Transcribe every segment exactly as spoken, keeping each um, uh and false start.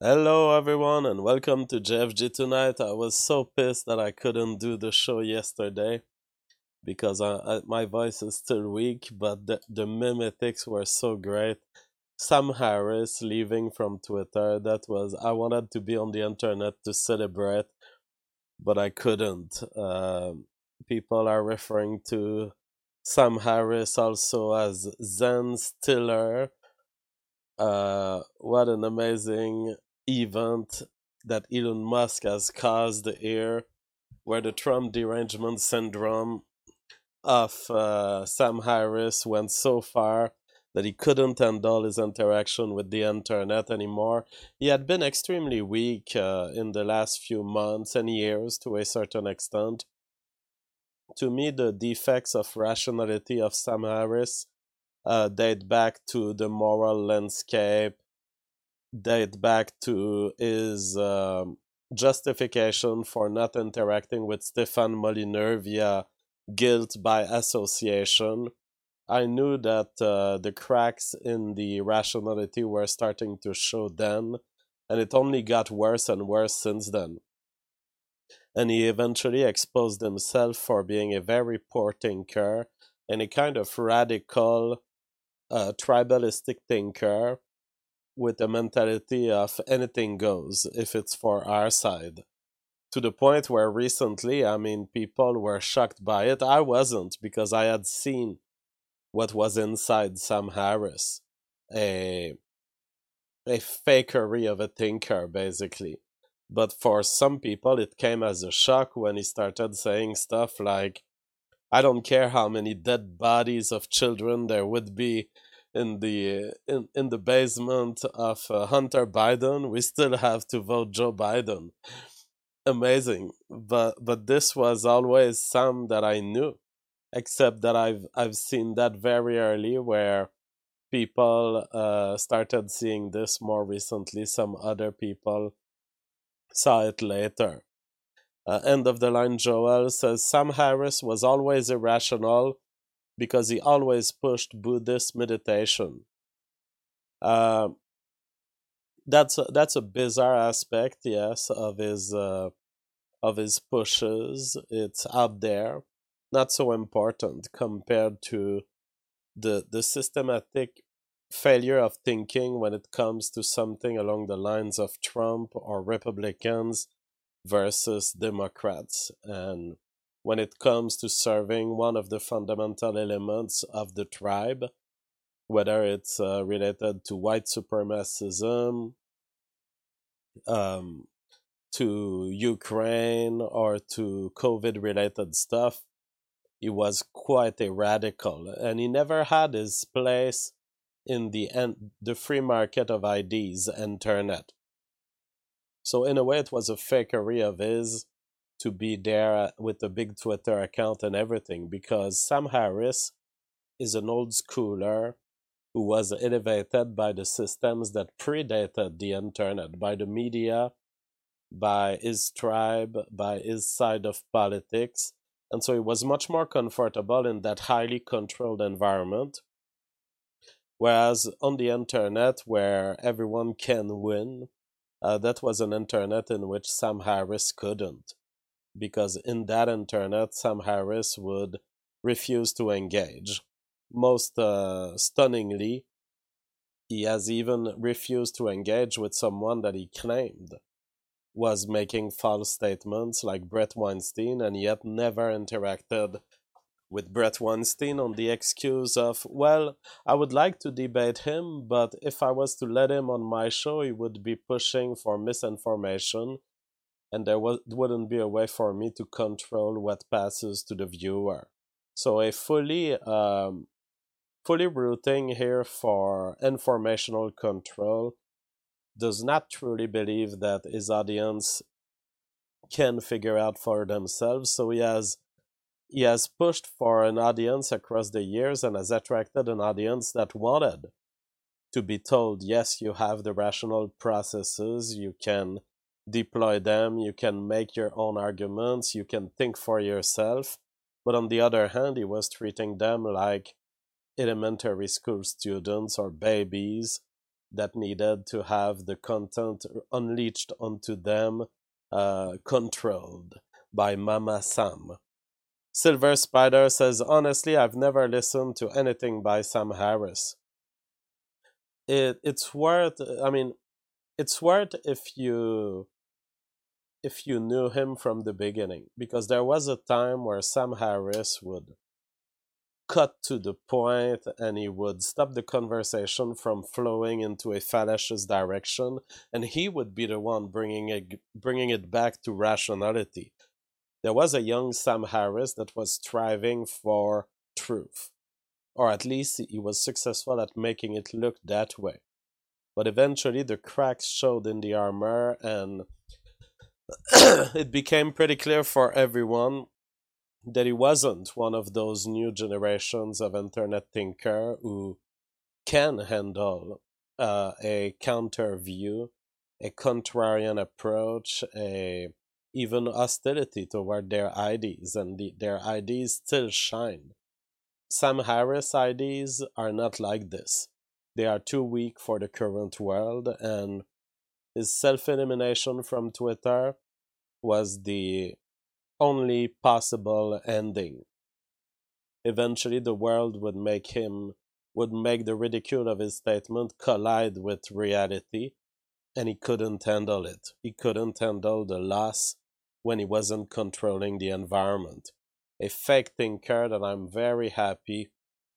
Hello, everyone, and welcome to J F G Tonight. I was so pissed that I couldn't do the show yesterday because I, I, my voice is still weak, but the, the mimetics were so great. Sam Harris leaving from Twitter, that was, I wanted to be on the internet to celebrate, but I couldn't. Um, people are referring to Sam Harris also as Zen Stiller. Uh, what an amazing event that Elon Musk has caused here, where the Trump derangement syndrome of uh, Sam Harris went so far that he couldn't handle his interaction with the internet anymore. He had been extremely weak uh, in the last few months and years to a certain extent. To me, the defects of rationality of Sam Harris uh, date back to the moral landscape, date back to his um, justification for not interacting with Stefan Molyneux via guilt by association. I knew that uh, the cracks in the rationality were starting to show then, and it only got worse and worse since then. And he eventually exposed himself for being a very poor thinker and a kind of radical, uh, tribalistic thinker with the mentality of anything goes if it's for our side. To the point where recently, I mean, people were shocked by it. I wasn't because I had seen what was inside Sam Harris, a a fakery of a thinker, basically. But for some people, it came as a shock when he started saying stuff like, I don't care how many dead bodies of children there would be in the in, in the basement of uh, Hunter Biden, we still have to vote Joe Biden. Amazing. But but this was always some that I knew, except that I've I've seen that very early where people uh, started seeing this more recently. Some other people saw it later. Uh, end of the line Joel says Sam Harris was always irrational because he always pushed Buddhist meditation. Uh, that's a, that's a bizarre aspect, yes, of his uh, of his pushes. It's out there, not so important compared to the the systematic failure of thinking when it comes to something along the lines of Trump or Republicans versus Democrats, and when it comes to serving one of the fundamental elements of the tribe, whether it's uh, related to white supremacism, um, to Ukraine, or to COVID related stuff, he was quite a radical, and he never had his place in the en- the free market of ideas, internet. So in a way, it was a fakery of his to be there with a big Twitter account and everything, because Sam Harris is an old schooler who was elevated by the systems that predated the internet, by the media, by his tribe, by his side of politics. And so he was much more comfortable in that highly controlled environment. Whereas on the internet, where everyone can win, uh, that was an internet in which Sam Harris couldn't. Because in that internet, Sam Harris would refuse to engage. Most uh, stunningly, he has even refused to engage with someone that he claimed was making false statements like Brett Weinstein, and yet never interacted with Brett Weinstein on the excuse of, well, I would like to debate him, but if I was to let him on my show, he would be pushing for misinformation, and there was, wouldn't be a way for me to control what passes to the viewer. So a fully um, fully rooting here for informational control does not truly believe that his audience can figure out for themselves. So he has he has pushed for an audience across the years and has attracted an audience that wanted to be told, yes, you have the rational processes, you can deploy them, you can make your own arguments, you can think for yourself. But on the other hand, he was treating them like elementary school students or babies that needed to have the content unleashed onto them, uh, controlled by Mama Sam. Silver Spider says, honestly, I've never listened to anything by Sam Harris. It it's worth. I mean, it's worth if you if you knew him from the beginning, because there was a time where Sam Harris would cut to the point and he would stop the conversation from flowing into a fallacious direction, and he would be the one bringing it bringing it back to rationality. There was a young Sam Harris that was striving for truth, or at least he was successful at making it look that way. But eventually the cracks showed in the armor, and it became pretty clear for everyone that he wasn't one of those new generations of internet thinker who can handle uh, a counter view, a contrarian approach, a even hostility toward their I Ds, and the, their I Ds still shine. Sam Harris I Ds are not like this. They are too weak for the current world, and his self-elimination from Twitter was the only possible ending. Eventually, the world would make him would make the ridicule of his statement collide with reality, and he couldn't handle it. He couldn't handle the loss when he wasn't controlling the environment. A fake thinker that I'm very happy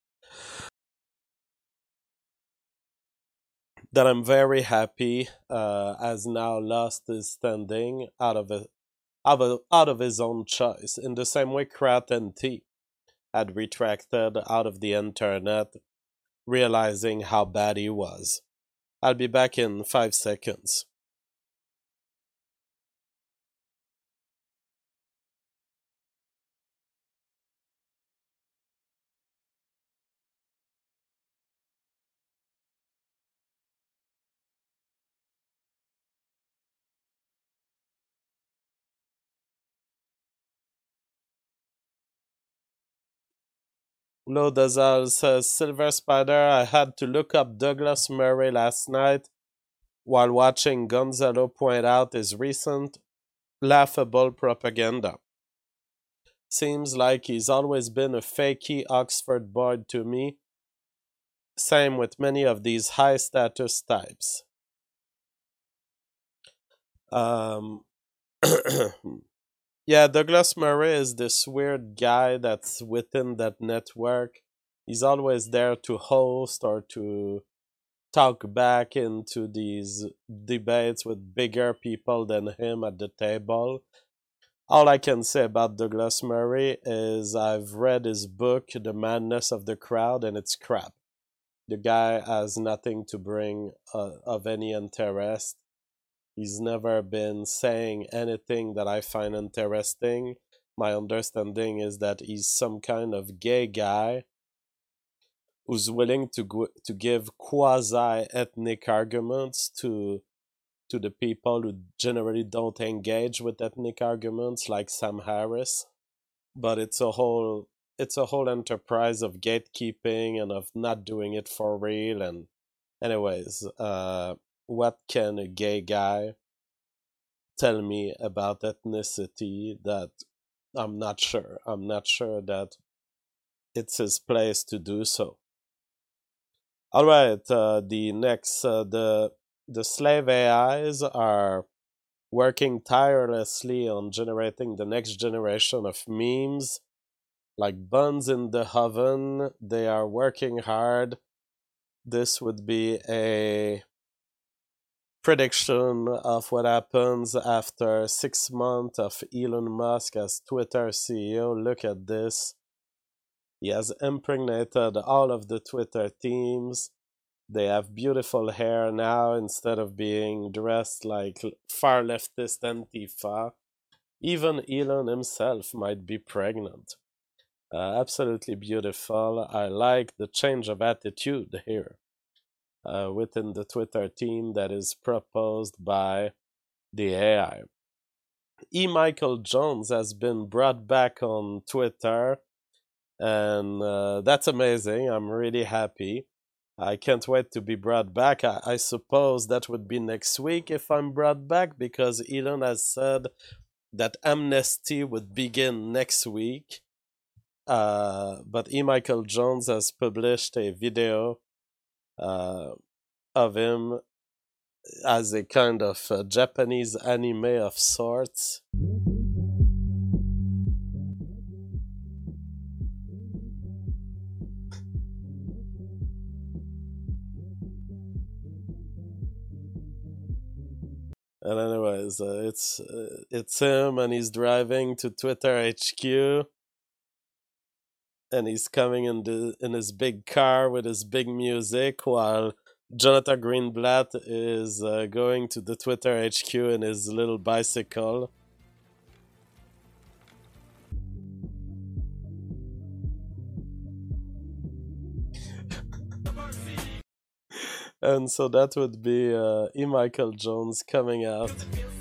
that I'm very happy uh, has now lost his standing out of a, out of, out of his own choice. In the same way, Krat and T had retracted out of the internet, realizing how bad he was. I'll be back in five seconds. Lodazal says, Silver Spider, I had to look up Douglas Murray last night while watching Gonzalo point out his recent laughable propaganda. Seems like he's always been a fakey Oxford boy to me. Same with many of these high status types. Um, yeah, Douglas Murray is this weird guy that's within that network. He's always there to host or to talk back into these debates with bigger people than him at the table. All I can say about Douglas Murray is I've read his book, The Madness of the Crowd, and it's crap. The guy has nothing to bring uh, of any interest. He's never been saying anything that I find interesting. My understanding is that he's some kind of gay guy who's willing to go- to give quasi-ethnic arguments to to the people who generally don't engage with ethnic arguments, like Sam Harris. But it's a whole it's a whole enterprise of gatekeeping and of not doing it for real. And anyways, uh, what can a gay guy tell me about ethnicity that I'm not sure? I'm not sure that it's his place to do so. All right, uh, the next, uh, the the slave A Is are working tirelessly on generating the next generation of memes, like buns in the oven. They are working hard. This would be a prediction of what happens after six months of Elon Musk as Twitter C E O. Look at this. He has impregnated all of the Twitter teams. They have beautiful hair now instead of being dressed like far leftist Antifa. Even Elon himself might be pregnant. Uh, absolutely beautiful. I like the change of attitude here uh, within the Twitter team that is proposed by the A I. E. Michael Jones has been brought back on Twitter, and uh, that's amazing. I'm really happy. I can't wait to be brought back. I, I suppose that would be next week if I'm brought back, because Elon has said that amnesty would begin next week. Uh, but E. Michael Jones has published a video uh, of him as a kind of uh, Japanese anime of sorts. And anyways, uh, it's uh, it's him, and he's driving to Twitter H Q, and he's coming in the in his big car with his big music, while Jonathan Greenblatt is uh, going to the Twitter H Q in his little bicycle. And so that would be uh, E. Michael Jones coming out.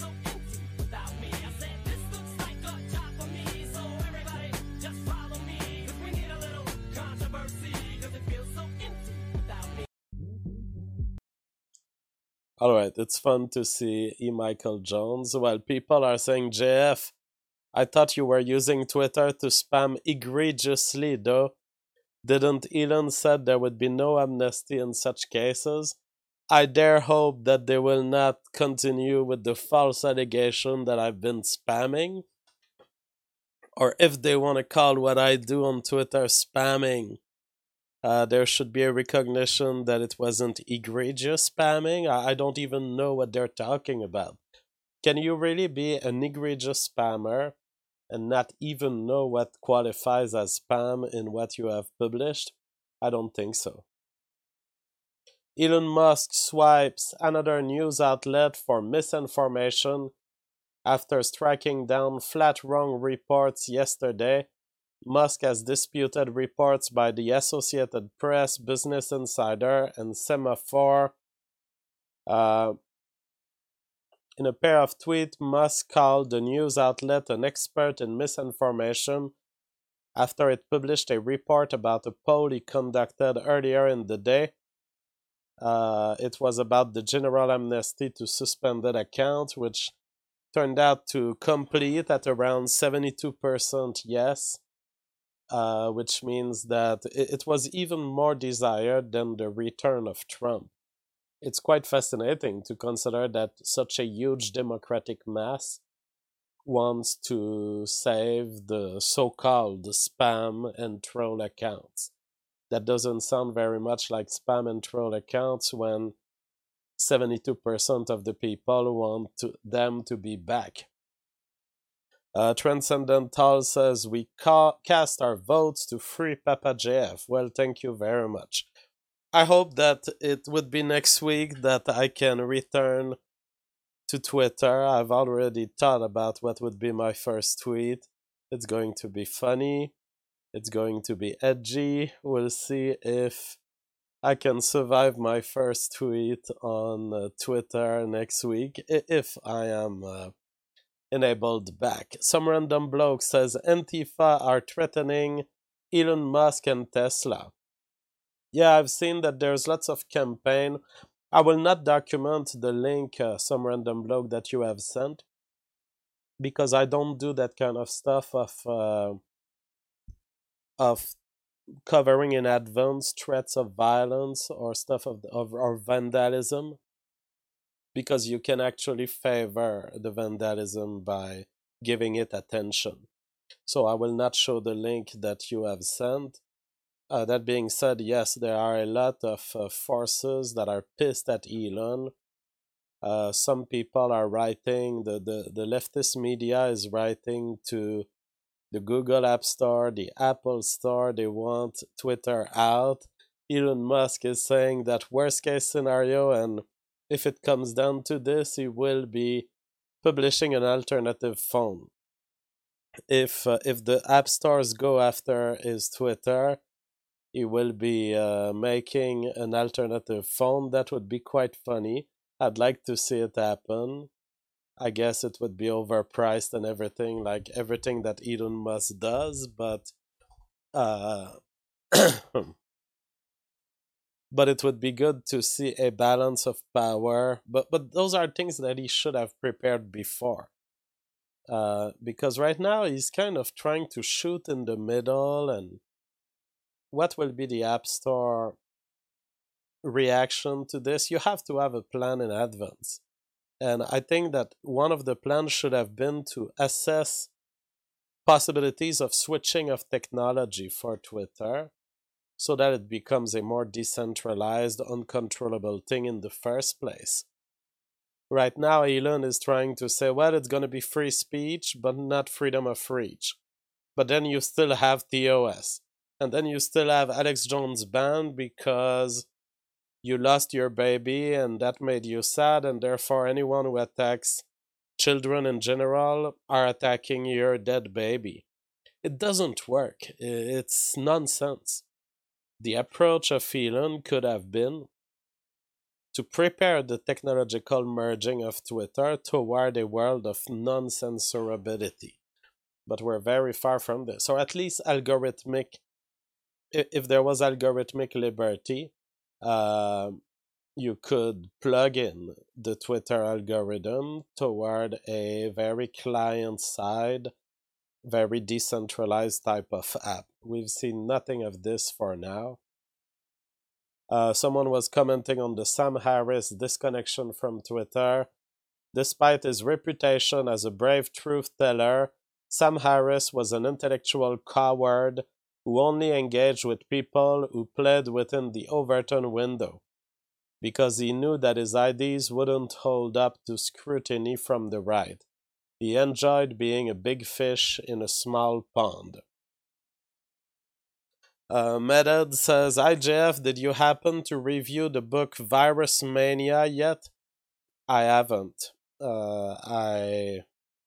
All right, it's fun to see E. Michael Jones. Well, people are saying, J F, I thought you were using Twitter to spam egregiously, though. Didn't Elon said there would be no amnesty in such cases? I dare hope that they will not continue with the false allegation that I've been spamming. Or if they want to call what I do on Twitter spamming, uh, there should be a recognition that it wasn't egregious spamming. I, I don't even know what they're talking about. Can you really be an egregious spammer and not even know what qualifies as spam in what you have published? I don't think so. Elon Musk swipes another news outlet for misinformation after striking down flat wrong reports yesterday. Musk has disputed reports by the Associated Press, Business Insider, and Semaphore. Uh, in a pair of tweets, Musk called the news outlet an expert in misinformation after it published a report about a poll he conducted earlier in the day. Uh, it was about the general amnesty to suspended accounts, which turned out to complete at around seventy-two percent yes, uh, which means that it, it was even more desired than the return of Trump. It's quite fascinating to consider that such a huge democratic mass wants to save the so-called spam and troll accounts. That doesn't sound very much like spam and troll accounts when seventy-two percent of the people want to, them to be back. Uh, Transcendental says, we ca- cast our votes to free Papa J F. Well, thank you very much. I hope that it would be next week that I can return to Twitter. I've already thought about what would be my first tweet. It's going to be funny. It's going to be edgy. We'll see if I can survive my first tweet on uh, Twitter next week, if I am uh, enabled back. Some random bloke says Antifa are threatening Elon Musk and Tesla. Yeah, I've seen that there's lots of campaign. I will not document the link, uh, some random blog that you have sent, because I don't do that kind of stuff of uh, of covering in advance threats of violence or stuff of, of or vandalism, because you can actually favor the vandalism by giving it attention. So I will not show the link that you have sent. Uh, that being said, yes, there are a lot of uh, forces that are pissed at Elon. Uh, some people are writing, the, the, the leftist media is writing to the Google App Store, the Apple Store. They want Twitter out. Elon Musk is saying that worst case scenario, and if it comes down to this, he will be publishing an alternative phone. If uh, if the app stores go after his Twitter, he will be uh, making an alternative phone. That would be quite funny. I'd like to see it happen. I guess it would be overpriced and everything, like everything that Elon Musk does, but uh, but it would be good to see a balance of power. But but those are things that he should have prepared before. Uh, because right now he's kind of trying to shoot in the middle, and what will be the App Store reaction to this? You have to have a plan in advance. And I think that one of the plans should have been to assess possibilities of switching of technology for Twitter so that it becomes a more decentralized, uncontrollable thing in the first place. Right now, Elon is trying to say, well, it's going to be free speech, but not freedom of speech. But then you still have T O S. And then you still have Alex Jones banned because you lost your baby and that made you sad, and therefore anyone who attacks children in general are attacking your dead baby. It doesn't work. It's nonsense. The approach of Elon could have been to prepare the technological merging of Twitter toward a world of non-censorability. But we're very far from this. Or at least algorithmic, if there was algorithmic liberty, uh, you could plug in the Twitter algorithm toward a very client-side, very decentralized type of app. We've seen nothing of this for now. Uh, someone was commenting on the Sam Harris disconnection from Twitter. Despite his reputation as a brave truth teller, Sam Harris was an intellectual coward who only engaged with people who played within the Overton window, because he knew that his ideas wouldn't hold up to scrutiny from the right. He enjoyed being a big fish in a small pond. Uh, Medad says, hi Jeff, did you happen to review the book Virus Mania yet? I haven't. Uh, I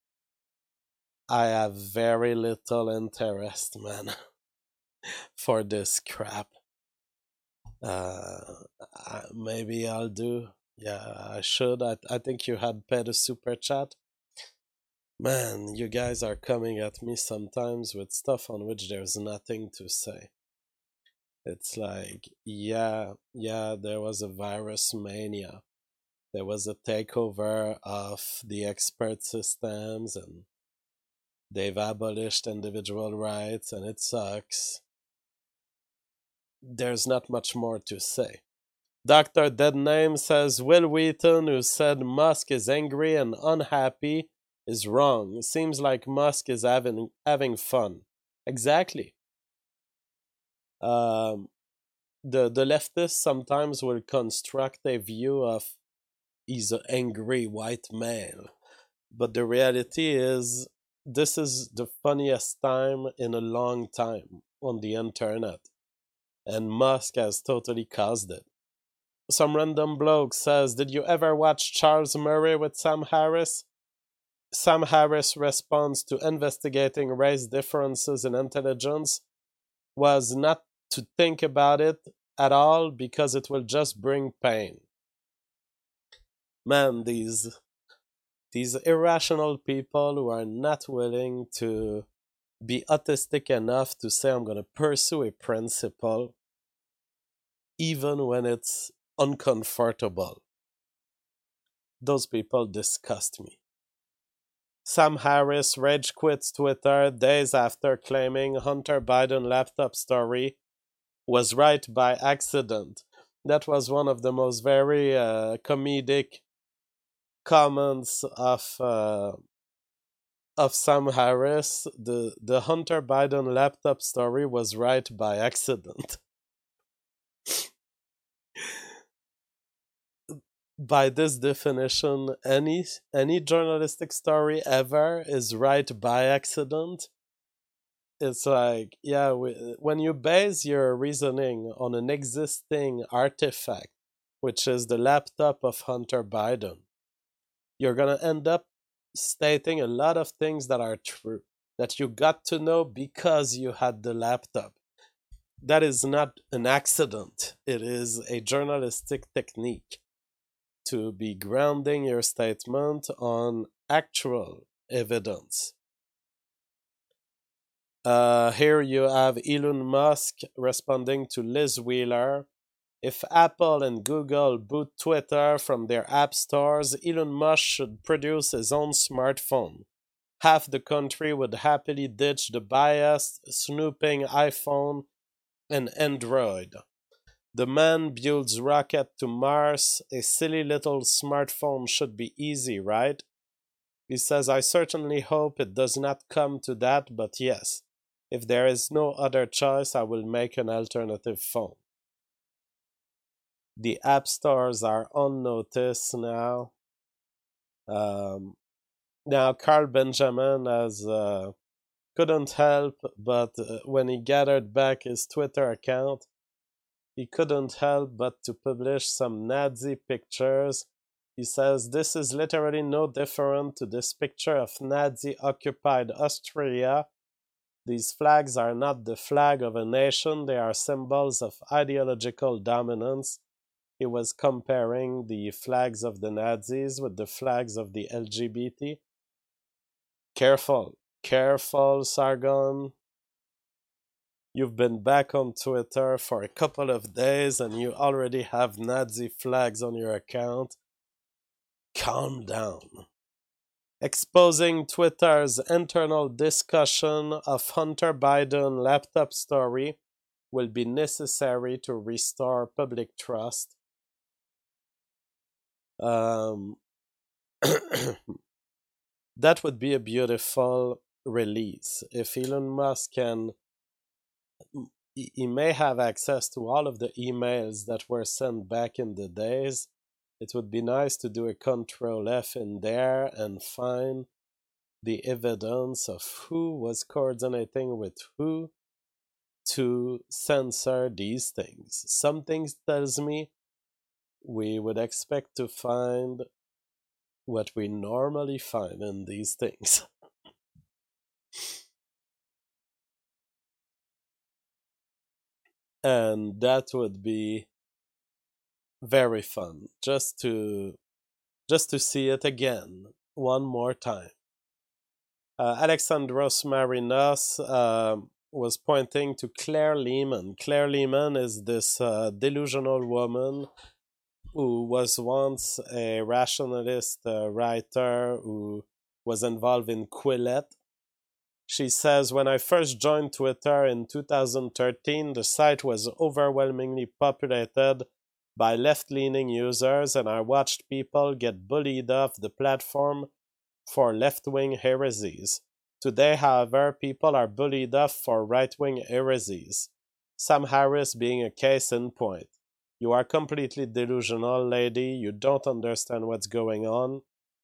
I have very little interest, man, for this crap. Uh, maybe I'll do. Yeah, I should. I, I think you had paid a super chat. Man, you guys are coming at me sometimes with stuff on which there's nothing to say. It's like, yeah, yeah, there was a virus mania. There was a takeover of the expert systems, and they've abolished individual rights, and it sucks. There's not much more to say. Doctor Deadname says Will Wheaton, who said Musk is angry and unhappy, is wrong. It seems like Musk is having having fun. Exactly. Um, the the leftists sometimes will construct a view of he's an angry white male, but the reality is this is the funniest time in a long time on the internet, and Musk has totally caused it. Some random bloke says, did you ever watch Charles Murray with Sam Harris? Sam Harris' response to investigating race differences in intelligence was not to think about it at all because it will just bring pain. Man, these these irrational people who are not willing to be autistic enough to say I'm going to pursue a principle even when it's uncomfortable. Those people disgust me. Sam Harris rage quits Twitter days after claiming Hunter Biden laptop story was right by accident. That was one of the most very uh, comedic comments of uh, of Sam Harris. The the Hunter Biden laptop story was right by accident. By this definition, any any journalistic story ever is right by accident. It's like, yeah, we, when you base your reasoning on an existing artifact, which is the laptop of Hunter Biden, you're gonna end up stating a lot of things that are true, that you got to know because you had the laptop. That is not an accident. It is a journalistic technique to be grounding your statement on actual evidence. Uh, here you have Elon Musk responding to Liz Wheeler. If Apple and Google boot Twitter from their app stores, Elon Musk should produce his own smartphone. Half the country would happily ditch the biased, snooping iPhone and Android. The man builds rocket to Mars. A silly little smartphone should be easy, right? He says, I certainly hope it does not come to that, but yes, if there is no other choice, I will make an alternative phone. The app stores are on notice now. Um, now, Carl Benjamin has uh, couldn't help but uh, when he gathered back his Twitter account, he couldn't help but to publish some Nazi pictures. He says this is literally no different to this picture of Nazi-occupied Austria. These flags are not the flag of a nation, they are symbols of ideological dominance. He was comparing the flags of the Nazis with the flags of the L G B T. Careful, careful, Sargon. You've been back on Twitter for a couple of days and you already have Nazi flags on your account. Calm down. Exposing Twitter's internal discussion of Hunter Biden laptop story will be necessary to restore public trust. Um, that would be a beautiful release. If Elon Musk can, he may have access to all of the emails that were sent back in the days. It would be nice to do a control F in there and find the evidence of who was coordinating with who to censor these things. Something tells me we would expect to find what we normally find in these things. And that would be very fun just to just to see it again one more time. Uh, Alexandros Marinos uh, was pointing to Claire Lehman. Claire Lehman is this uh, delusional woman who was once a rationalist uh, writer who was involved in Quillette. She says, when I first joined Twitter in two thousand thirteen, the site was overwhelmingly populated by left-leaning users, and I watched people get bullied off the platform for left-wing heresies. Today, however, people are bullied off for right-wing heresies. Sam Harris being a case in point. You are completely delusional, lady. You don't understand what's going on.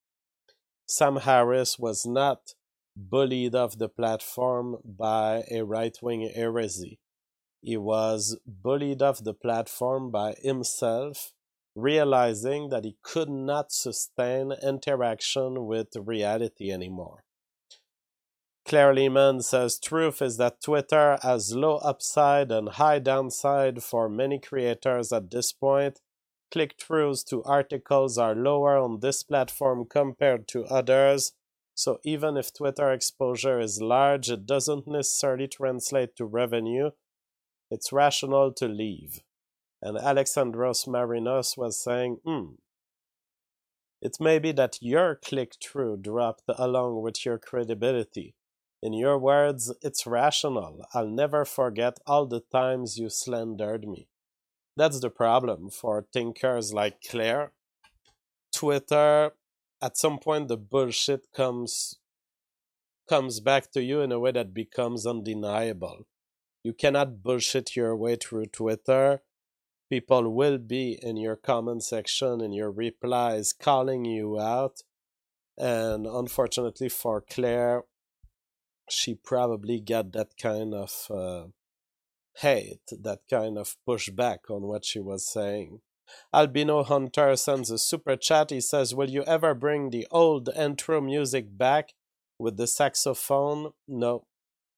Sam Harris was not bullied off the platform by a right-wing heresy. He was bullied off the platform by himself, realizing that he could not sustain interaction with reality anymore. Claire Lehman says truth is that Twitter has low upside and high downside for many creators at this point. Click-throughs to articles are lower on this platform compared to others, so even if Twitter exposure is large, it doesn't necessarily translate to revenue. It's rational to leave. And Alexandros Marinos was saying, hmm, it may be that your click-through dropped along with your credibility. In your words, it's rational. I'll never forget all the times you slandered me. That's the problem for thinkers like Claire. Twitter, at some point, the bullshit comes comes back to you in a way that becomes undeniable. You cannot bullshit your way through Twitter. People will be in your comment section, in your replies, calling you out. And unfortunately for Claire, she probably got that kind of uh, hate, that kind of pushback on what she was saying. Albino Hunter sends a super chat. He says, will you ever bring the old intro music back with the saxophone? No.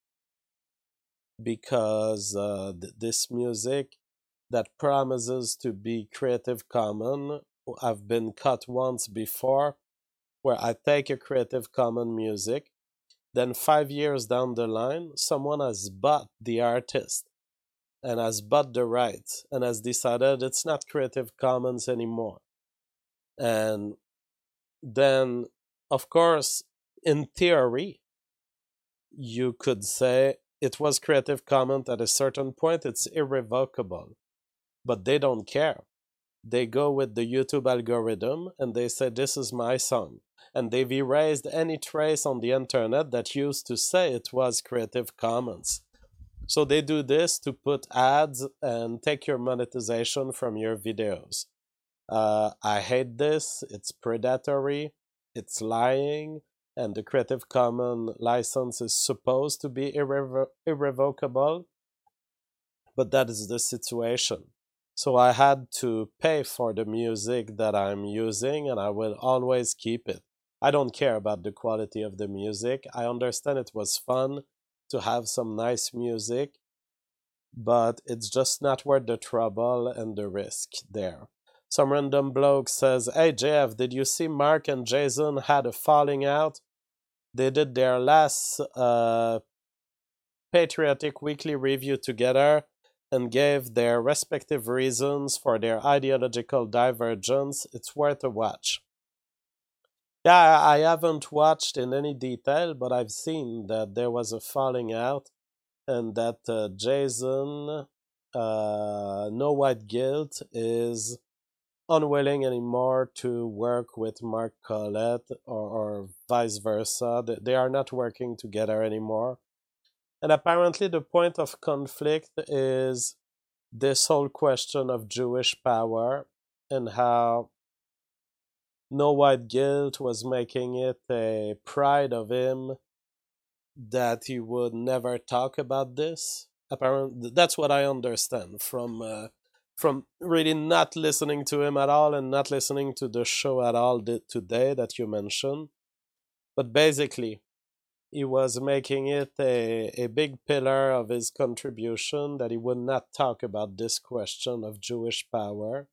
Because uh, th- this music that promises to be Creative Commons, I've been cut once before, where I take a Creative Commons music, then five years down the line, someone has bought the artist. and has bought the rights and has decided it's not Creative Commons anymore. And then, of course, in theory, you could say it was Creative Commons at a certain point, it's irrevocable. But they don't care. They go with the YouTube algorithm and they say, this is my song. And they've erased any trace on the internet that used to say it was Creative Commons. So they do this to put ads and take your monetization from your videos. Uh, I hate this. It's predatory. It's lying. And the Creative Commons license is supposed to be irrevo- irrevocable. But that is the situation. So I had to pay for the music that I'm using, and I will always keep it. I don't care about the quality of the music. I understand it was fun to have some nice music, but it's just not worth the trouble and the risk there. Some random bloke says, hey Jeff, did you see Mark and Jason had a falling out? They did their last uh, Patriotic Weekly review together and gave their respective reasons for their ideological divergence. It's worth a watch. Yeah, I haven't watched in any detail, but I've seen that there was a falling out and that uh, Jason, uh, No White Guilt, is unwilling anymore to work with Mark Collette or, or vice versa. They are not working together anymore. And apparently the point of conflict is this whole question of Jewish power and how No White Guilt was making it a pride of him that he would never talk about this. Apparently, that's what I understand from uh, from really not listening to him at all and not listening to the show at all today that you mentioned. But basically, he was making it a, a big pillar of his contribution that he would not talk about this question of Jewish power.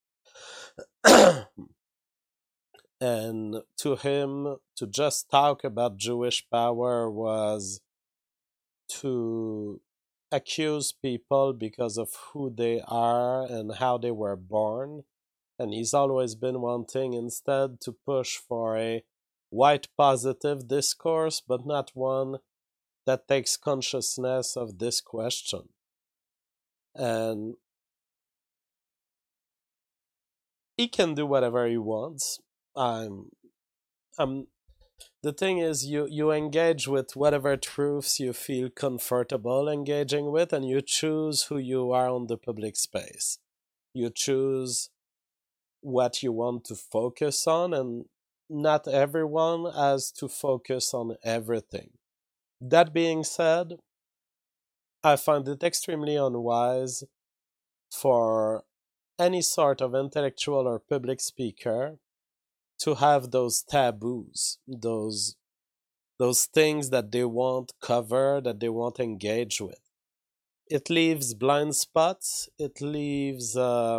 And to him, to just talk about Jewish power was to accuse people because of who they are and how they were born. And he's always been wanting instead to push for a white positive discourse, but not one that takes consciousness of this question. And he can do whatever he wants. I'm, I'm. The thing is, you you engage with whatever truths you feel comfortable engaging with, and you choose who you are on the public space. You choose what you want to focus on, and not everyone has to focus on everything. That being said, I find it extremely unwise for any sort of intellectual or public speaker to have those taboos, those those things that they won't cover, that they won't engage with. It leaves blind spots. It leaves uh,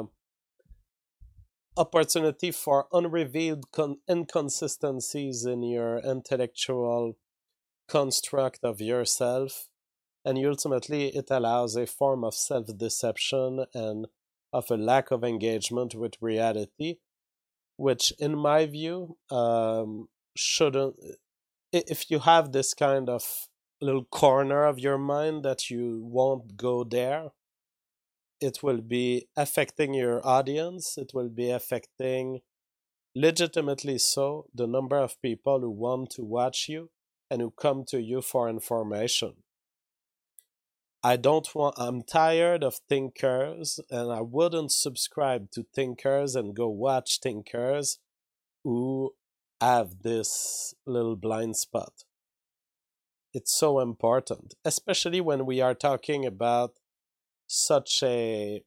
opportunity for unrevealed con- inconsistencies in your intellectual construct of yourself. And ultimately, it allows a form of self deception and of a lack of engagement with reality, which, in my view, um, shouldn't. If you have this kind of little corner of your mind that you won't go there, it will be affecting your audience. It will be affecting, legitimately so, the number of people who want to watch you and who come to you for information. I don't want, I'm tired of thinkers, and I wouldn't subscribe to thinkers and go watch thinkers who have this little blind spot. It's so important, especially when we are talking about such a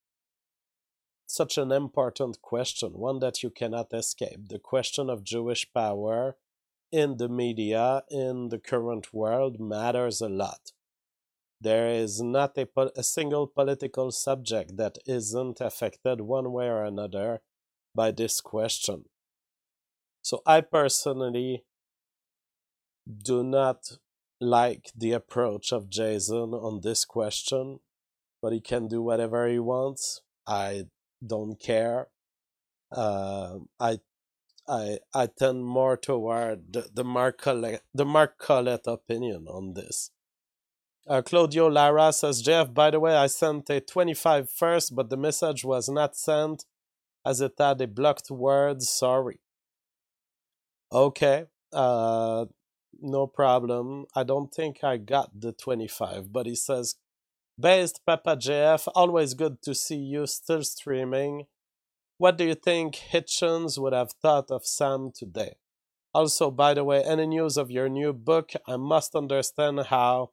such an important question, one that you cannot escape, the question of Jewish power in the media in the current world matters a lot. There is not a, a single political subject that isn't affected one way or another by this question. So I personally do not like the approach of Jason on this question. but he can do whatever he wants. I don't care. Uh, I I I tend more toward the, the Mark Collette, the Mark Collette opinion on this. Uh, Claudio Lara says, Jeff, by the way, I sent a twenty-five first, but the message was not sent as it had a blocked word. Sorry. Okay. Uh, no problem. I don't think I got the twenty-five, but he says, Based Papa J F, always good to see you still streaming. What do you think Hitchens would have thought of Sam today? Also, by the way, any news of your new book? I must understand how.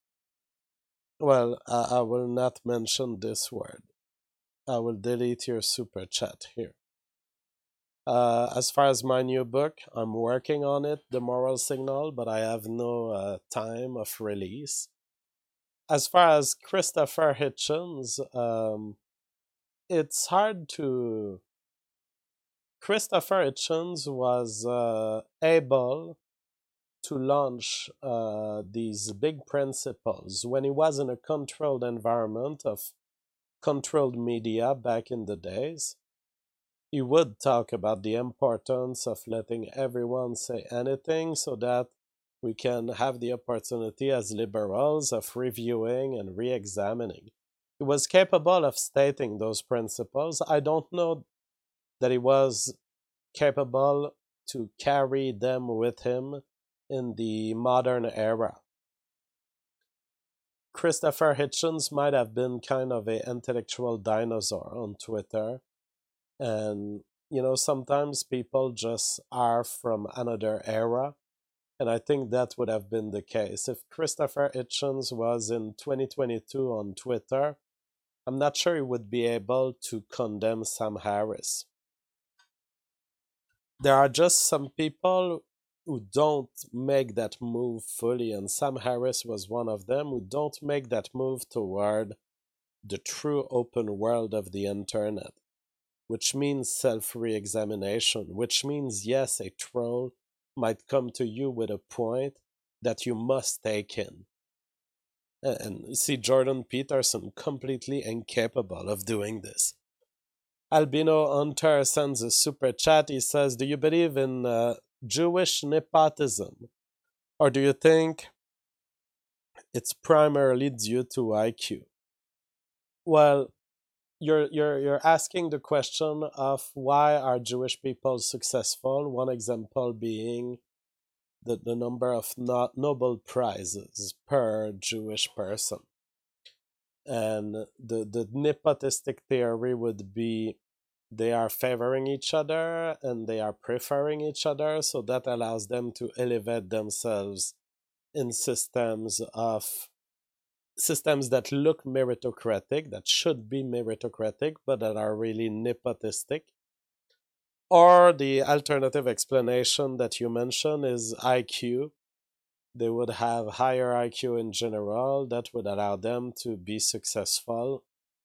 Well, I, I will not mention this word. I will delete your super chat here. Uh, as far as my new book, I'm working on it, The Moral Signal, but I have no uh, time of release. As far as Christopher Hitchens, um, it's hard to. Christopher Hitchens was uh, able to launch uh, these big principles when he was in a controlled environment of controlled media back in the days. He would talk about the importance of letting everyone say anything so that we can have the opportunity as liberals of reviewing and re examining. He was capable of stating those principles. I don't know that he was capable to carry them with him in the modern era. Christopher Hitchens might have been kind of an intellectual dinosaur on Twitter. And, you know, sometimes people just are from another era. And I think that would have been the case. If Christopher Hitchens was in twenty twenty-two on Twitter, I'm not sure he would be able to condemn Sam Harris. There are just some people who don't make that move fully, and Sam Harris was one of them who don't make that move toward the true open world of the internet, which means self re examination, which means, yes, a troll might come to you with a point that you must take in. And see, Jordan Peterson completely incapable of doing this. Albino Hunter sends a super chat. He says, Do you believe in uh, Jewish nepotism? Or do you think it's primarily due to I Q? Well, you're you're you're asking the question of why are Jewish people successful? One example being the, the number of no, Nobel prizes per Jewish person. And the, the nepotistic theory would be they are favoring each other and they are preferring each other, so that allows them to elevate themselves in systems of systems that look meritocratic, that should be meritocratic, but that are really nepotistic. Or the alternative explanation that you mentioned is I Q. They would have higher I Q in general that would allow them to be successful.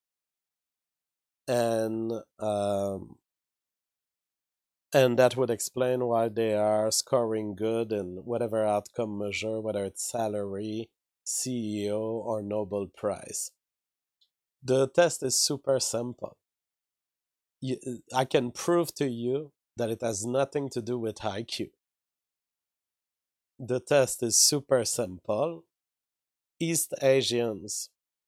And um, and that would explain why they are scoring good in whatever outcome measure, whether it's salary, C E O, or Nobel Prize. The test is super simple. You, I can prove to you that it has nothing to do with I Q. The test is super simple. East Asians,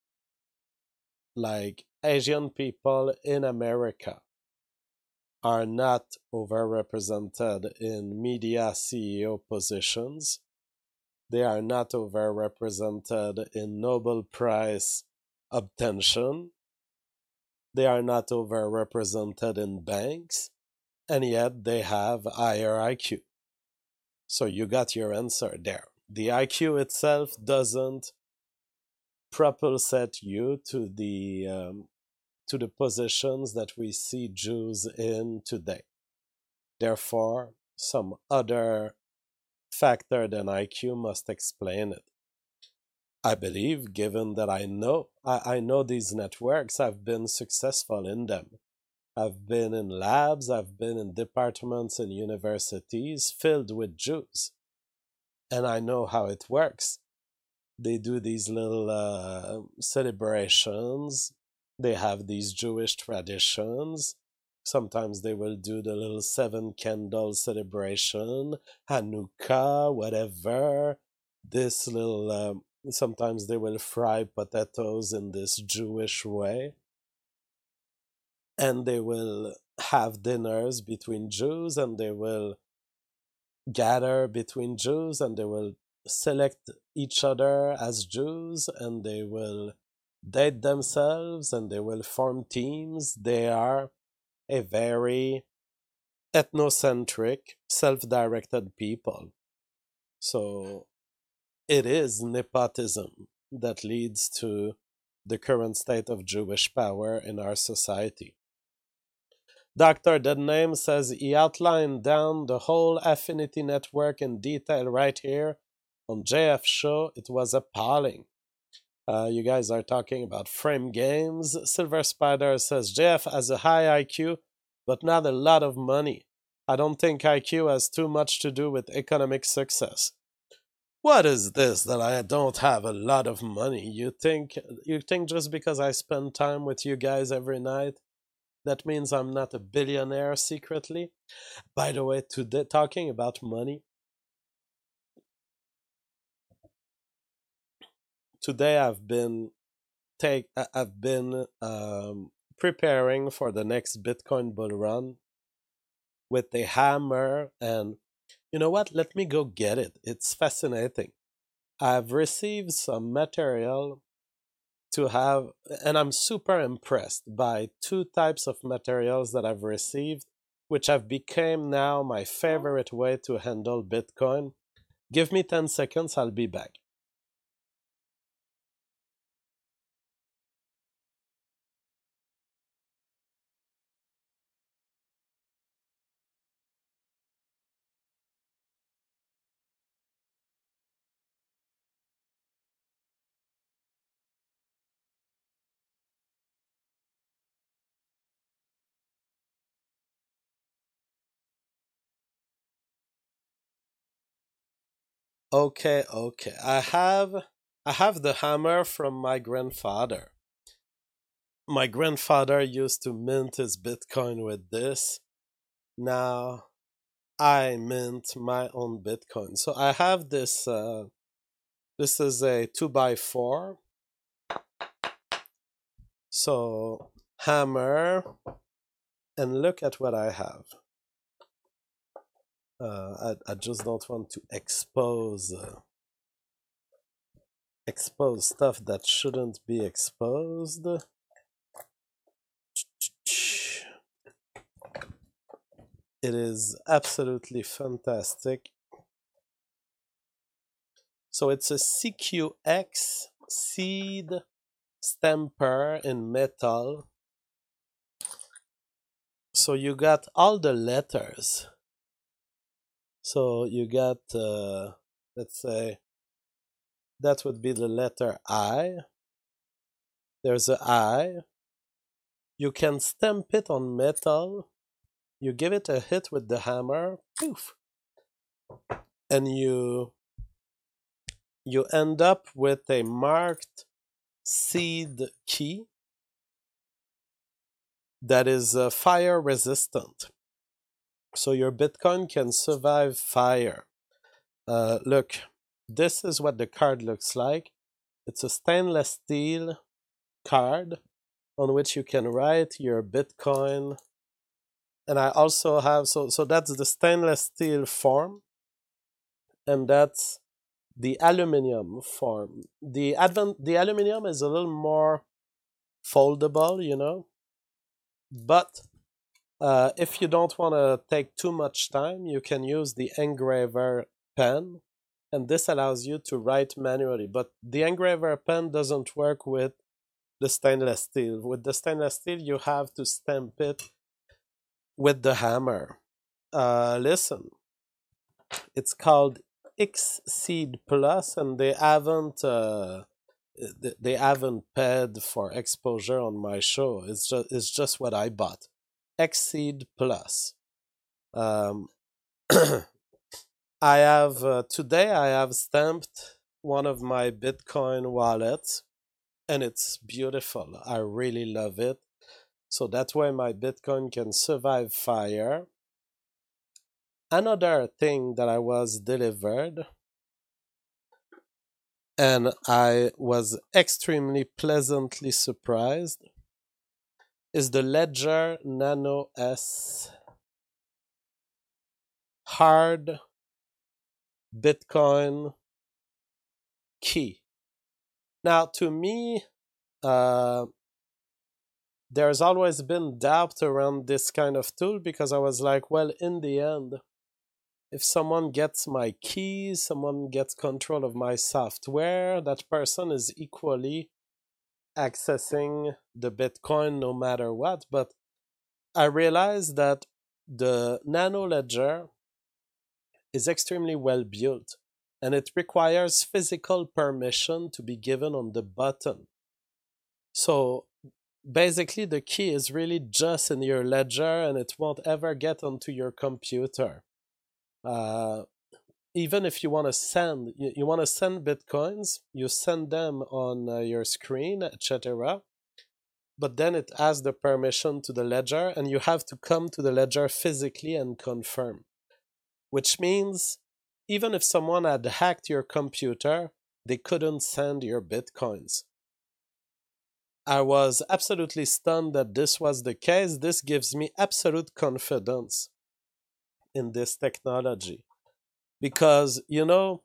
like Asian people in America, are not overrepresented in media C E O positions. They are not overrepresented in Nobel Prize obtention. They are not overrepresented in banks, and yet they have higher I Q. So you got your answer there. The I Q itself doesn't propulsate you to the um, to the positions that we see Jews in today. Therefore, some other factor than I Q must explain it. I believe, given that I know I, I know these networks, I've been successful in them. I've been in labs, I've been in departments and universities filled with Jews. And I know how it works. they do these little uh, celebrations. They have these Jewish traditions. Sometimes they will do the little seven candle celebration, Hanukkah, whatever. This little, um, sometimes they will fry potatoes in this Jewish way. And they will have dinners between Jews, and they will gather between Jews, and they will select each other as Jews, and they will date themselves, and they will form teams. They are a very ethnocentric, self-directed people. So it is nepotism that leads to the current state of Jewish power in our society. Doctor Deadname says he outlined down the whole affinity network in detail right here on J F Show. It was appalling. Uh, you guys are talking about frame games. Silver Spider says Jeff has a high I Q, but not a lot of money. I don't think I Q has too much to do with economic success. What is this that I don't have a lot of money? You think you think just because I spend time with you guys every night, that means I'm not a billionaire secretly? By the way, today talking about money, today I've been take I've been um, preparing for the next Bitcoin bull run with a hammer, and you know what? Let me go get it. It's fascinating. I've received some material to have, and I'm super impressed by two types of materials that I've received, which have become now my favorite way to handle Bitcoin. Give me ten seconds, I'll be back. Okay, okay. I have I have the hammer from my grandfather. My grandfather used to mint his Bitcoin with this. Now I mint my own Bitcoin. So I have this uh this is a two by four. So hammer, and look at what I have. Uh, I, I just don't want to expose uh, expose stuff that shouldn't be exposed. It is absolutely fantastic. So it's a C Q X seed stamper in metal. So you got all the letters. So you got, uh, let's say, that would be the letter I. There's a I. You can stamp it on metal. You give it a hit with the hammer, poof, and you you end up with a marked seed key that is uh, fire resistant. So your Bitcoin can survive fire. Uh, look, this is what the card looks like. It's a stainless steel card on which you can write your Bitcoin. And I also have, so, so that's the stainless steel form, and that's the aluminum form. The advan- the aluminum is a little more foldable, you know, but uh, if you don't want to take too much time, you can use the engraver pen, and this allows you to write manually. But the engraver pen doesn't work with the stainless steel. With the stainless steel, you have to stamp it with the hammer. Uh, listen, it's called Xseed Plus, and they haven't uh, they haven't paid for exposure on my show. It's just it's just what I bought. Xseed Plus. Um, I have uh, today I have stamped one of my Bitcoin wallets, and it's beautiful. I really love it. So that way my Bitcoin can survive fire. Another thing that I was delivered, and I was extremely pleasantly surprised, is the Ledger Nano S hard Bitcoin key. Now, to me, uh, there's always been doubt around this kind of tool because I was like, well, in the end, if someone gets my keys, someone gets control of my software, that person is equally accessing the Bitcoin no matter what. But I realized that the Nano Ledger is extremely well built and it requires physical permission to be given on the button. So basically, the key is really just in your ledger and it won't ever get onto your computer. Uh, even if you want to send, you, you want to send bitcoins, you send them on uh, your screen, et cetera. But then it asks the permission to the ledger, and you have to come to the ledger physically and confirm. Which means, even if someone had hacked your computer, they couldn't send your bitcoins. I was absolutely stunned that this was the case. This gives me absolute confidence in this technology. Because, you know,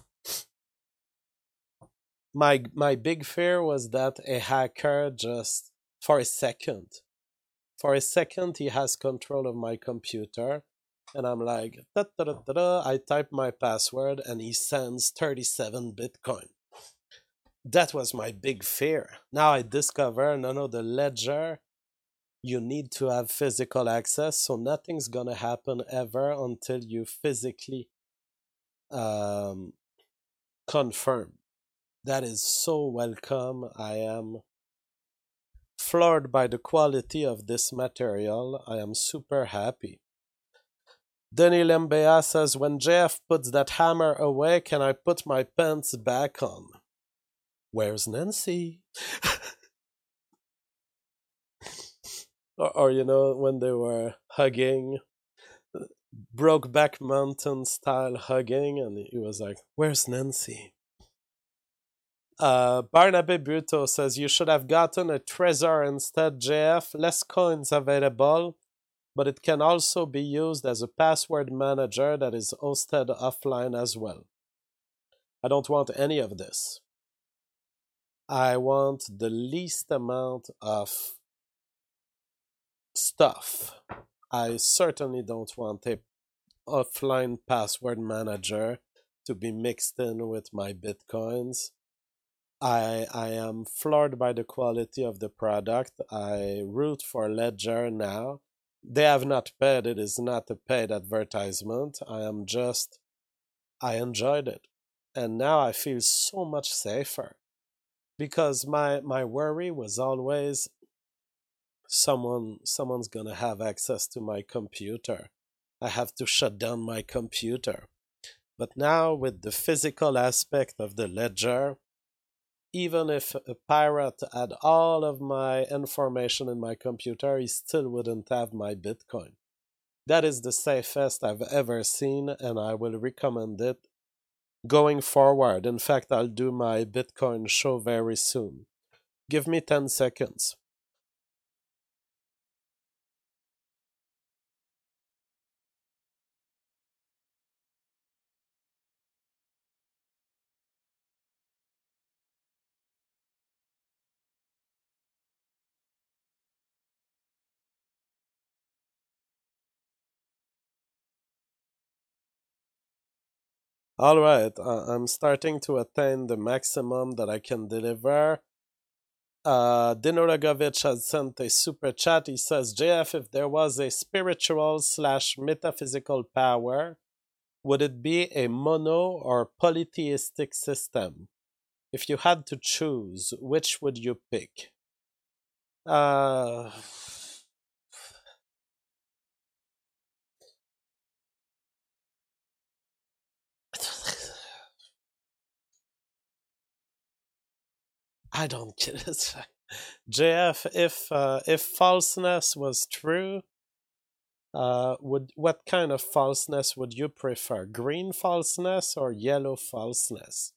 my my big fear was that a hacker just for a second, for a second he has control of my computer, and I'm like, da, da, da, da, da. I type my password and he sends thirty-seven Bitcoin. That was my big fear. Now I discover, no, no, the ledger, you need to have physical access, so nothing's gonna happen ever until you physically um, confirm. That is so welcome. I am floored by the quality of this material. I am super happy. Denis Lembea says, when J F puts that hammer away, can I put my pants back on? Where's Nancy? or, or, you know, when they were hugging, Brokeback Mountain style hugging, and he was like, where's Nancy? Uh, Barnaby Bruto says, you should have gotten a Trezor instead, J F. Less coins available, but it can also be used as a password manager that is hosted offline as well. I don't want any of this. I want the least amount of stuff. I certainly don't want a offline password manager to be mixed in with my bitcoins. I I am floored by the quality of the product. I root for Ledger now. They have not paid. It is not a paid advertisement. I am just, I enjoyed it. And now I feel so much safer. Because my, my worry was always someone someone's gonna have access to my computer. I have to shut down my computer. But now with the physical aspect of the ledger, even if a pirate had all of my information in my computer, he still wouldn't have my Bitcoin. That is the safest I've ever seen, and I will recommend it going forward. In fact, I'll do my Bitcoin show very soon. Give me ten seconds. All right, uh, I'm starting to attain the maximum that I can deliver. Uh, Dino Rogovich has sent a super chat. He says, J F, if there was a spiritual slash metaphysical power, would it be a mono or polytheistic system? If you had to choose, which would you pick? Uh, I don't get it. J F, if uh, if falseness was true, uh, would what kind of falseness would you prefer? Green falseness or yellow falseness?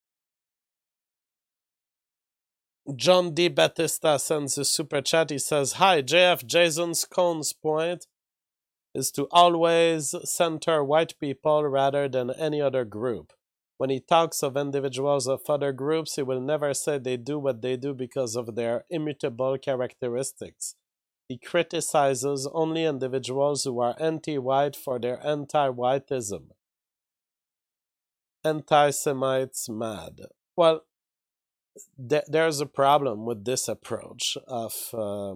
John D. Batista sends a super chat. He says, "Hi, J F. Jason Scone's point is to always center white people rather than any other group. When he talks of individuals of other groups, he will never say they do what they do because of their immutable characteristics. He criticizes only individuals who are anti-white for their anti-whiteism. Anti-Semites mad." Well, th- there's a problem with this approach of uh,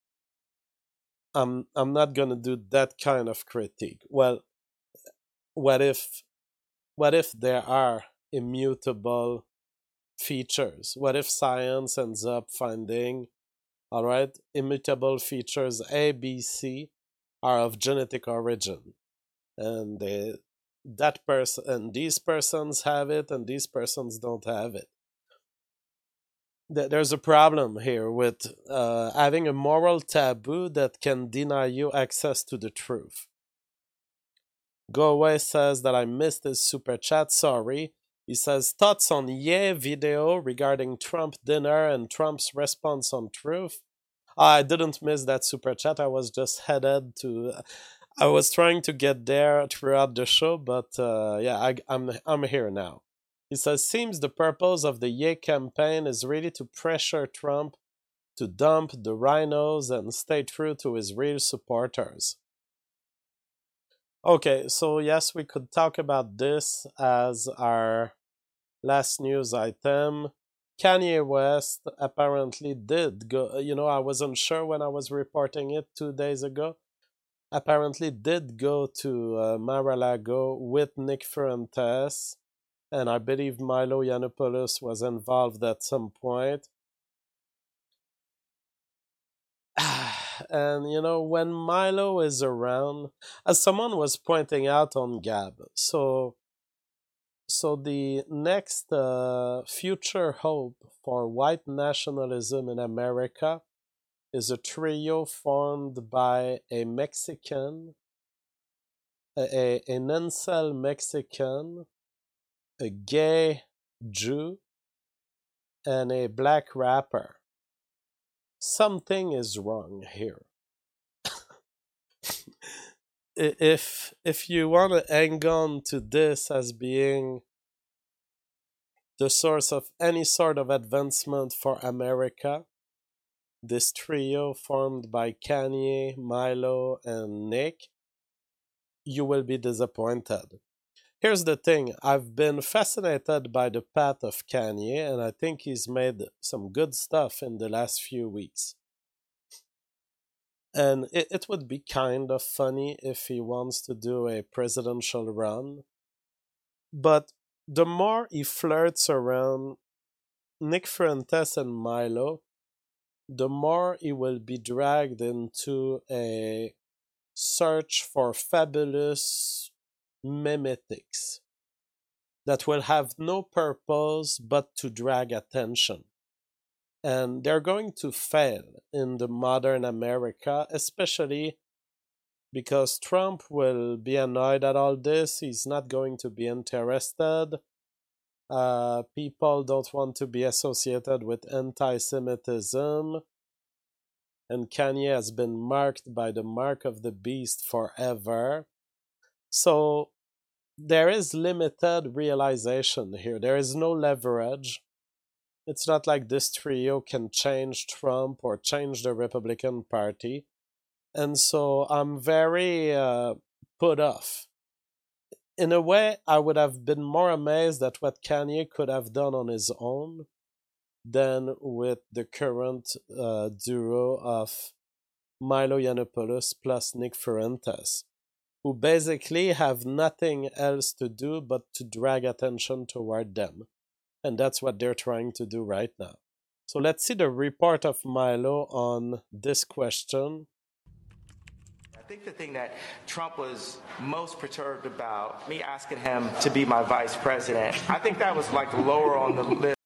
I'm I'm not gonna do that kind of critique. Well, what if what if there are immutable features? What if science ends up finding, all right, immutable features A, B, C are of genetic origin, and they, that person and these persons have it, and these persons don't have it? There's a problem here with uh, having a moral taboo that can deny you access to the truth. Go Away says that I missed his super chat, sorry. He says, thoughts on Ye video regarding Trump dinner and Trump's response on truth. I didn't miss that super chat, I was just headed to... I was trying to get there throughout the show, but uh, yeah, I, I'm, I'm here now. He says, seems the purpose of the Ye campaign is really to pressure Trump to dump the rhinos and stay true to his real supporters. Okay, so yes, we could talk about this as our last news item. Kanye West apparently did go, you know, I wasn't sure when I was reporting it two days ago. Apparently did go to uh, Mar-a-Lago with Nick Fuentes, and I believe Milo Yiannopoulos was involved at some point. And, you know, when Milo is around, as someone was pointing out on Gab, so so the next uh, future hope for white nationalism in America is a trio formed by a Mexican, a, a, an incel Mexican, a gay Jew, and a black rapper. Something is wrong here. if if you want to hang on to this as being the source of any sort of advancement for America, this trio formed by Kanye, Milo, and Nick, you will be disappointed. Here's the thing, I've been fascinated by the path of Kanye, and I think he's made some good stuff in the last few weeks. And it, it would be kind of funny if he wants to do a presidential run. But the more he flirts around Nick Fuentes and Milo, the more he will be dragged into a search for fabulous memetics that will have no purpose but to drag attention. And they're going to fail in the modern America, especially because Trump will be annoyed at all this. He's not going to be interested. Uh, people don't want to be associated with anti-Semitism. And Kanye has been marked by the mark of the beast forever. So there is limited realization here. There is no leverage. It's not like this trio can change Trump or change the Republican Party. And so I'm very uh, put off. In a way, I would have been more amazed at what Kanye could have done on his own than with the current uh, duo of Milo Yiannopoulos plus Nick Fuentes, who basically have nothing else to do but to drag attention toward them. And that's what they're trying to do right now. So let's see the report of Milo on this question. I think the thing that Trump was most perturbed about, me asking him to be my vice president, I think that was like lower on the list.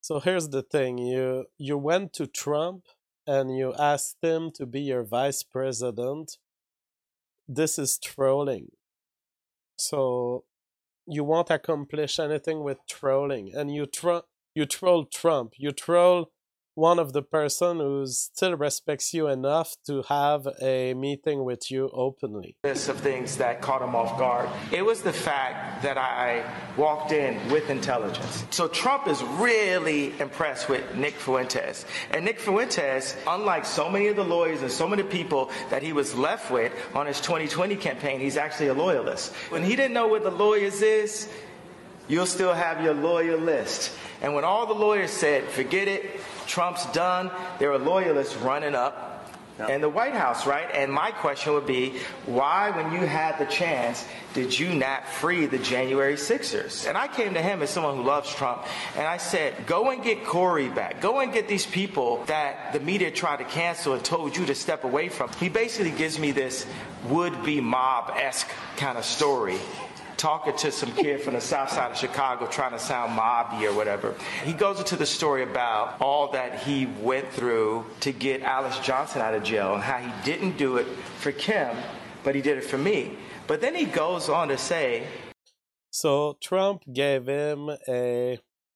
So here's the thing: you you went to Trump and you asked him to be your vice president. This is trolling. So you won't accomplish anything with trolling, and you tro- you troll Trump. You troll one of the person who still respects you enough to have a meeting with you openly. List of things that caught him off guard. It was the fact that I walked in with intelligence. So Trump is really impressed with Nick Fuentes. And Nick Fuentes, unlike so many of the lawyers and so many people that he was left with on his twenty twenty campaign, he's actually a loyalist. When he didn't know what the lawyers is, you'll still have your lawyer list. And when all the lawyers said, forget it, Trump's done, there were loyalists running up in the White House, right? And my question would be, why, when you had the chance, did you not free the January sixers? And I came to him as someone who loves Trump, and I said, go and get Corey back. Go and get these people that the media tried to cancel and told you to step away from. He basically gives me this would-be mob-esque kind of story, talking to some kid from the south side of Chicago trying to sound mobby or whatever. He goes into the story about all that he went through to get Alice Johnson out of jail and how he didn't do it for Kim, but he did it for me. But then he goes on to say... So Trump gave him a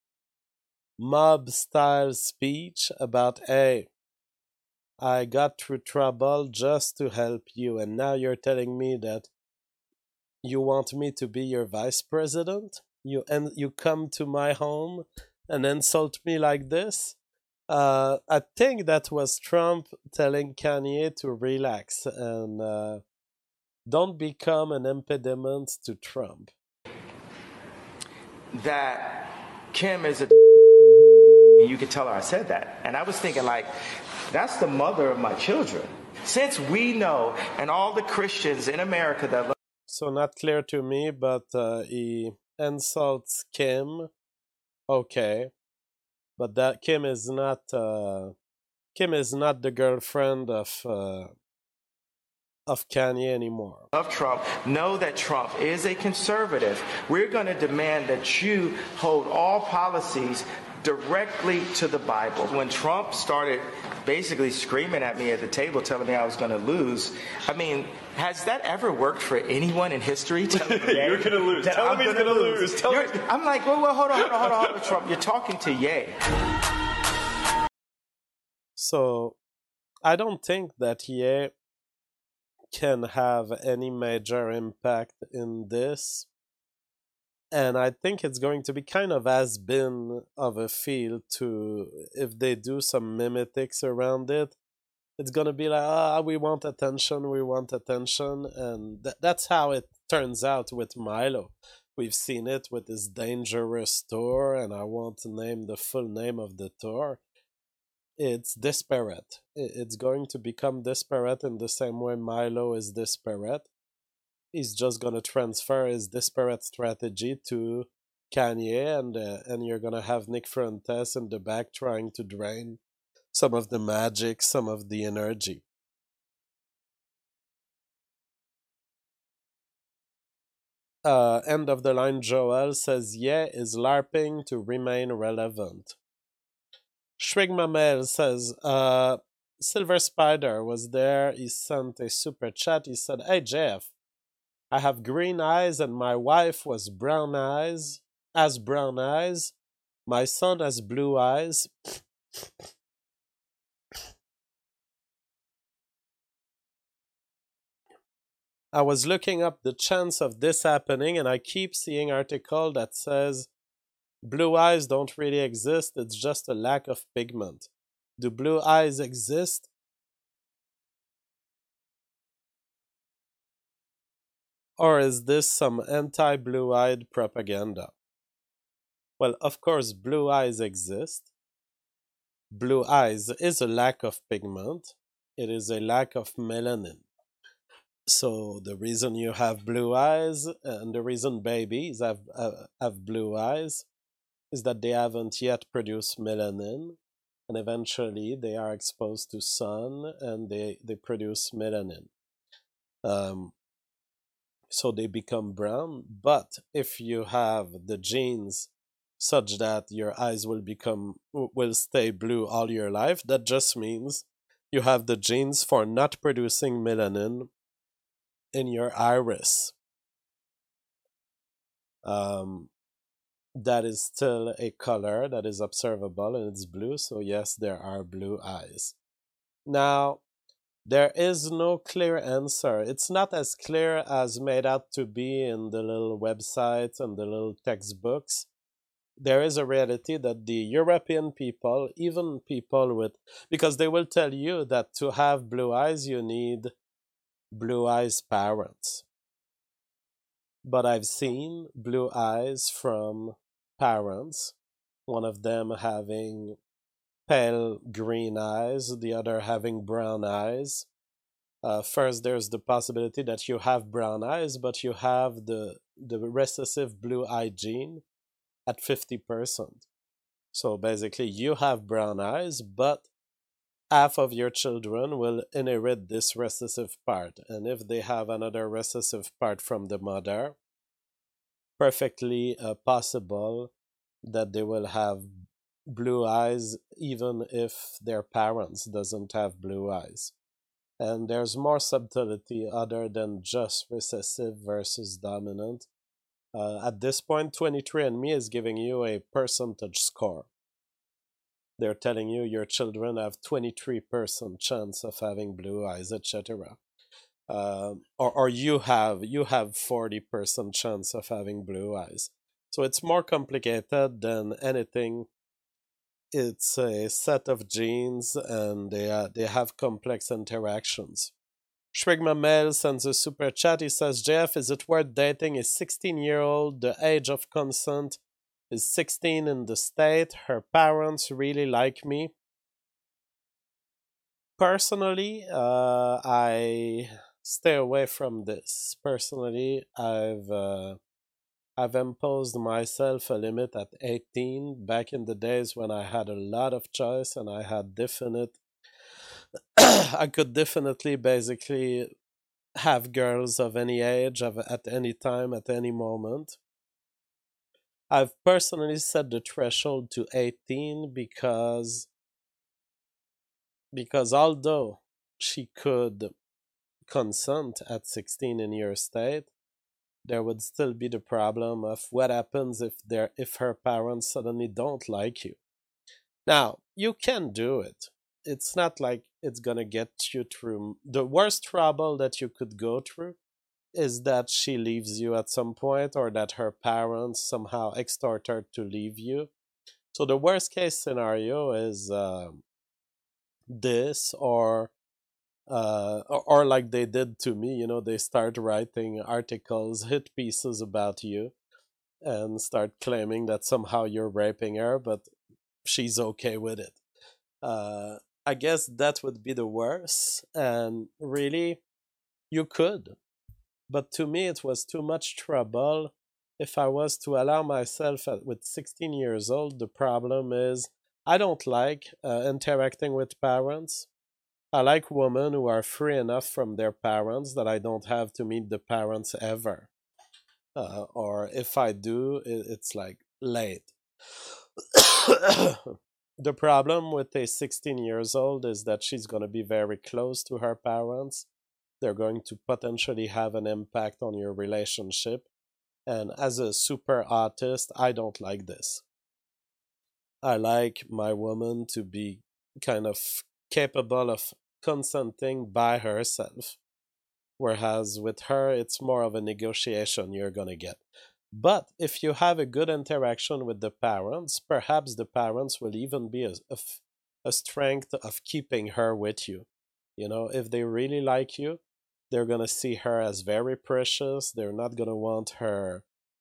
mob-style speech about, hey, I got through trouble just to help you, and now you're telling me that you want me to be your vice president? You and you come to my home and insult me like this? Uh, I think that was Trump telling Kanye to relax and uh, don't become an impediment to Trump. That Kim is a... You could tell her I said that. And I was thinking, like, that's the mother of my children. Since we know, and all the Christians in America that... So not clear to me, but uh, he insults Kim. Okay, but that Kim is not uh, Kim is not the girlfriend of uh, of Kanye anymore. Of Trump, know that Trump is a conservative. We're going to demand that you hold all policies directly to the Bible. When Trump started basically screaming at me at the table, telling me I was going to lose, I mean, has that ever worked for anyone in history? You're going to lose. Tell him he's going to lose. lose. Tell him. I'm like, well, well, hold on, hold on, hold on, hold on, Trump. You're talking to Ye. So, I don't think that Ye can have any major impact in this. And I think it's going to be kind of has-been of a feel to, if they do some mimetics around it, it's going to be like, ah, we want attention, we want attention. And th- that's how it turns out with Milo. We've seen it with this dangerous tour, and I won't name the full name of the tour. It's disparate. It's going to become disparate in the same way Milo is disparate. He's just going to transfer his disparate strategy to Kanye, and uh, and you're going to have Nick Fuentes in the back trying to drain some of the magic, some of the energy. Uh, end of the line, Joel says, yeah, is LARPing to remain relevant. Shwigmamel says, uh, Silver Spider was there. He sent a super chat. He said, hey, Jeff, I have green eyes and my wife was brown eyes, has brown eyes. My son has blue eyes. I was looking up the chance of this happening, and I keep seeing article that says blue eyes don't really exist, it's just a lack of pigment. Do blue eyes exist? Or is this some anti-blue-eyed propaganda? Well, of course, blue eyes exist. Blue eyes is a lack of pigment. It is a lack of melanin. So the reason you have blue eyes and the reason babies have, uh, have blue eyes is that they haven't yet produced melanin, and eventually they are exposed to sun and they, they produce melanin. Um, so they become brown. But if you have the genes such that your eyes will become will stay blue all your life. That just means you have the genes for not producing melanin in your iris. Um, that is still a color that is observable and it's blue, so yes, there are blue eyes. Now, there is no clear answer. It's not as clear as made out to be in the little websites and the little textbooks. There is a reality that the European people, even people with, because they will tell you that to have blue eyes, you need blue eyes parents. But I've seen blue eyes from parents, one of them having pale green eyes, the other having brown eyes. Uh, first, there's the possibility that you have brown eyes, but you have the, the recessive blue eye gene at fifty percent. So basically, you have brown eyes, but half of your children will inherit this recessive part. And if they have another recessive part from the mother, perfectly uh, possible that they will have blue eyes even if their parents doesn't have blue eyes. And there's more subtlety other than just recessive versus dominant. Uh, at this point, twenty-three and me is giving you a percentage score. They're telling you your children have twenty-three percent chance of having blue eyes, et cetera. Uh, or or you have you have forty percent chance of having blue eyes. So it's more complicated than anything. It's a set of genes, and they uh, they have complex interactions. Shrigma Mel sends a super chat. He says, Jeff, is it worth dating a sixteen-year-old? The age of consent is sixteen in the state. Her parents really like me. Personally, uh, I stay away from this. Personally, I've uh, I've imposed myself a limit at eighteen back in the days when I had a lot of choice and I had definite I could definitely basically have girls of any age of, at any time, at any moment. I've personally set the threshold to eighteen because because although she could consent at sixteen in your state, there would still be the problem of what happens if their if her parents suddenly don't like you. Now, you can do it. It's not like it's gonna get you through. The worst trouble that you could go through is that she leaves you at some point or that her parents somehow extort her to leave you. So the worst case scenario is uh, this or uh, or, or like they did to me, you know, they start writing articles, hit pieces about you and start claiming that somehow you're raping her, but she's okay with it. Uh, I guess that would be the worst. And really, you could. But to me, it was too much trouble. If I was to allow myself at, with sixteen years old, the problem is I don't like uh, interacting with parents. I like women who are free enough from their parents that I don't have to meet the parents ever. Uh, or if I do, it, it's like late. The problem with a sixteen years old is that she's going to be very close to her parents. They're going to potentially have an impact on your relationship. And as a super artist, I don't like this. I like my woman to be kind of capable of consenting by herself. Whereas with her, it's more of a negotiation you're going to get. But if you have a good interaction with the parents, perhaps the parents will even be a, a, a strength of keeping her with you. You know, if they really like you, they're going to see her as very precious. They're not going to want her,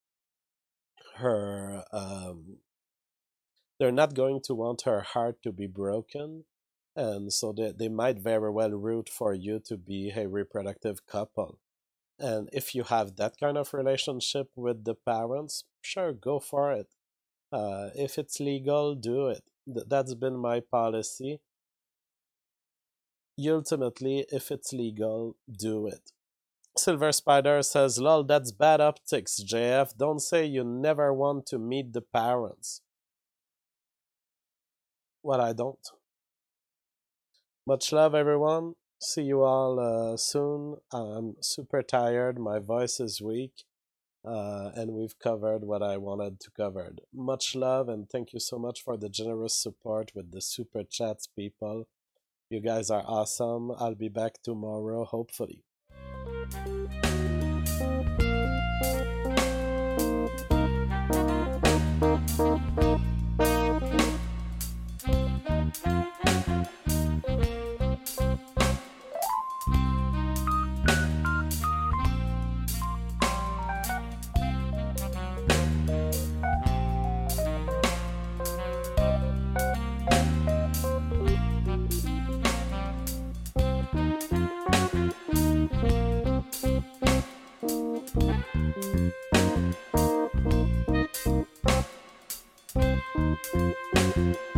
her, um, they're not going to want her heart to be broken. And so they, they might very well root for you to be a reproductive couple. And if you have that kind of relationship with the parents, sure, go for it. Uh, if it's legal, do it. Th- that's been my policy. Ultimately, if it's legal, do it. Silver Spider says, lol, that's bad optics, J F. Don't say you never want to meet the parents. Well, I don't. Much love, everyone. See you all uh, soon. I'm super tired. My voice is weak. Uh, and we've covered what I wanted to cover. Much love, and thank you so much for the generous support with the super chats, people. You guys are awesome. I'll be back tomorrow, hopefully. Thank you.